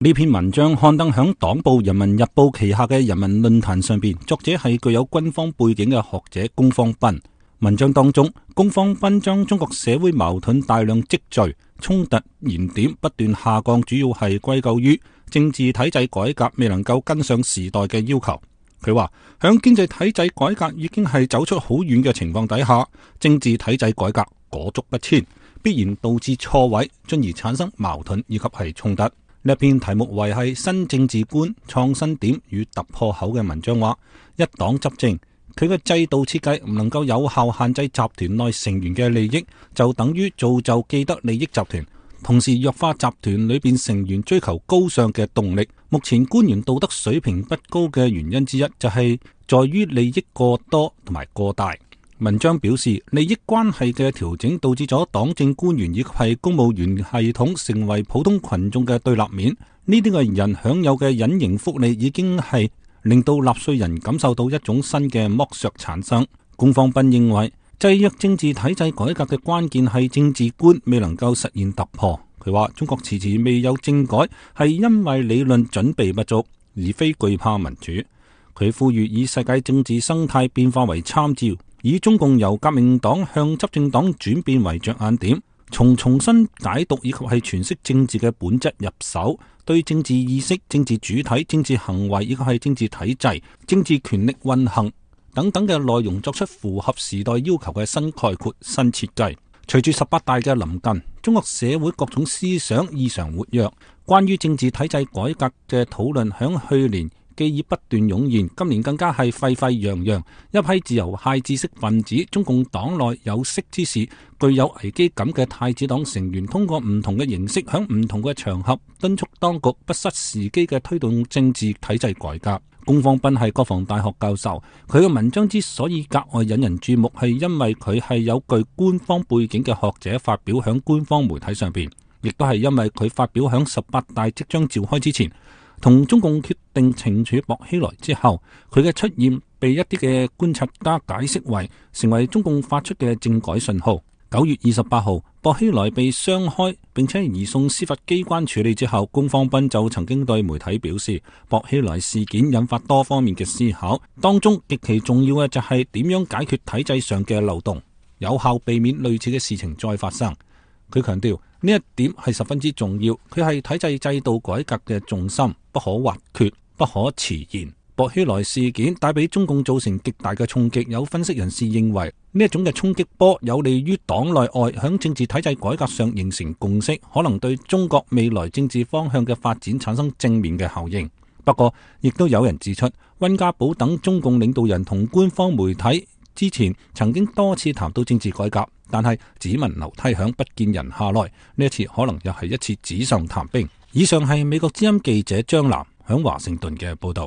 呢篇文章刊登響黨報《人民日報》旗下嘅人民論壇上邊，作者係具有軍方背景嘅學者龔方斌。文章當中，龔方斌將中國社會矛盾大量積聚、衝突燃點不斷下降，主要係歸咎於政治體制改革未能夠跟上時代嘅要求。佢話響經濟體制改革已經係走出好遠嘅情況底下，政治體制改革裹足不前，必然導致錯位，進而產生矛盾以及係衝突。呢篇題目為係新政治觀創新點與突破口嘅文章話，一黨執政，佢嘅制度設計唔能夠有效限制集團內成員嘅利益，就等於造就既得利益集團，同時弱化集團裏邊成員追求高尚嘅動力。目前官員道德水平不高嘅原因之一，就係在於利益過多同埋過大。文章表示，利益關係嘅調整導致咗黨政官員以及係公務員系統成為普通群眾嘅對立面。呢啲嘅人享有嘅隱形福利已經係令到納稅人感受到一種新嘅剝削產生。龔方斌認為，制約政治體制改革嘅關鍵係政治觀未能夠實現突破。佢話中國遲遲未有政改，係因為理論準備不足，而非懼怕民主。佢呼籲以世界政治生態變化為參照，以中共由革命黨向執政黨轉變為着眼點，從重新解讀以及係詮釋政治嘅本質入手，對政治意識、政治主體、政治行為以及係政治體制、政治權力運行等等嘅內容作出符合時代要求嘅新概括、新設計。隨住18大嘅臨近，中國社會各種思想異常活躍，關於政治體制改革嘅討論響去年既已不斷湧現，今年更加係沸沸揚揚。一批自由派知識分子、中共黨內有識之士、具有危機感嘅太子黨成員，通過唔同嘅形式，響唔同嘅場合敦促當局不失時機嘅推動政治體制改革。龔方斌係國防大學教授，佢嘅文章之所以格外引人注目，係因為佢係有具官方背景嘅學者發表響官方媒體上邊，亦都係因為佢發表響18大即將召開之前，同中共決定懲處薄熙來之後，佢嘅出現被一啲嘅觀察家解釋為成為中共發出嘅政改信號。9月28號，薄熙來被雙開並且移送司法機關處理之後，龔方斌就曾經對媒體表示，薄熙來事件引發多方面嘅思考，當中極其重要嘅就係點樣解決體制上嘅漏洞，有效避免類似嘅事情再發生。佢強調呢一點係十分之重要，佢係體制制度改革嘅重心，不可或缺，不可遲延。薄熙來事件帶俾中共造成極大嘅衝擊，有分析人士認為呢一種嘅衝擊波有利於黨內外響政治體制改革上形成共識，可能對中國未來政治方向嘅發展產生正面嘅效應。不過亦都有人指出，溫家寶等中共領導人同官方媒體之前曾經多次談到政治改革，但係只聞樓梯響，不見人下來。呢一次可能又係一次紙上談兵。以上係美國之音記者張楠響華盛頓嘅報道。